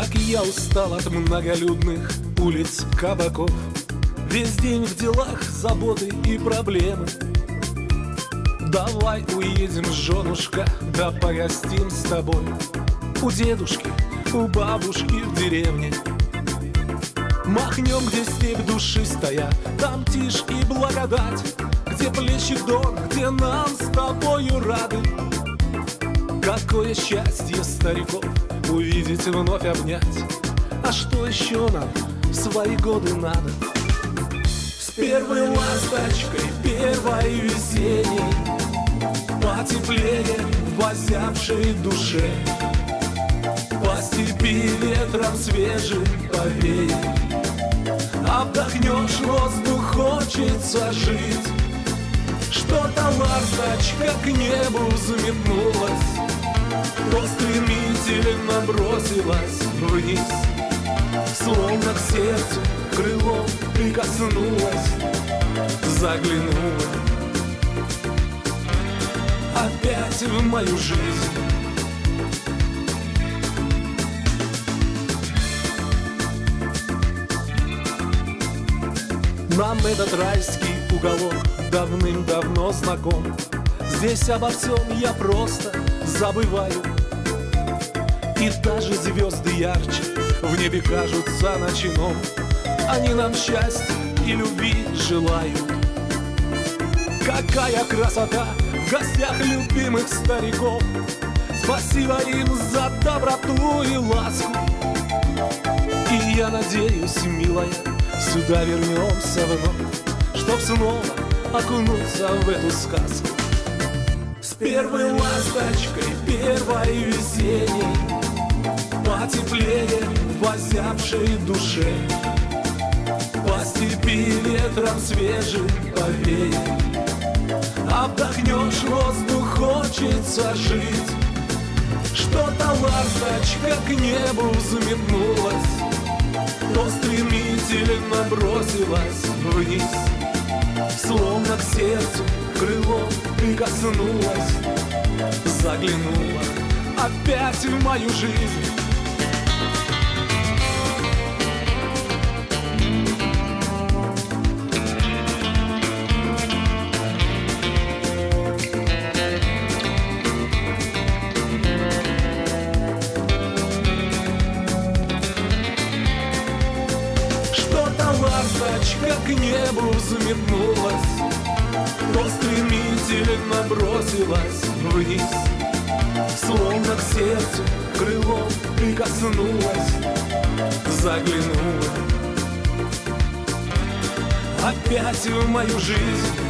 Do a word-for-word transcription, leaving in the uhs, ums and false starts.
Как я устал от многолюдных улиц, кабаков. Весь день в делах, заботы и проблемы. Давай уедем, женушка, да погостим с тобой у дедушки, у бабушки в деревне. Махнем, где степь душистая, там тишь и благодать, где плечи дон, где нам с тобою рады. Какое счастье стариков увидеть, вновь обнять. А что еще нам в свои годы надо? С первой ласточкой, первой весенней, потеплее в озябшей душе. По степи ветром свежим повеет, а вдохнешь воздух, хочется жить. Что-то ласточка к небу взметнулась, то стремительно бросилась вниз, словно к сердцу крылом прикоснулась, заглянула опять в мою жизнь. Нам этот райский уголок давным-давно знаком. Здесь обо всем я просто забываю, и даже звезды ярче в небе кажутся ночным. Они нам счастья и любви желают. Какая красота в гостях любимых стариков! Спасибо им за доброту и ласку. И я надеюсь, милая, сюда вернемся вновь, чтоб снова окунуться в эту сказку. С первой ласточкой, первой весенней, потеплее в озябшей душе. По степи ветром свежим повеет, а вдохнешь воздух, хочется жить. Что-то ласточка к небу взметнулась, то стремительно бросилась вниз, словно к сердцу крылом прикоснулась, заглянула опять в мою жизнь. Ласточка к небу взметнулась, то стремительно бросилась вниз, словно к сердцу крылом прикоснулась, заглянула опять в мою жизнь.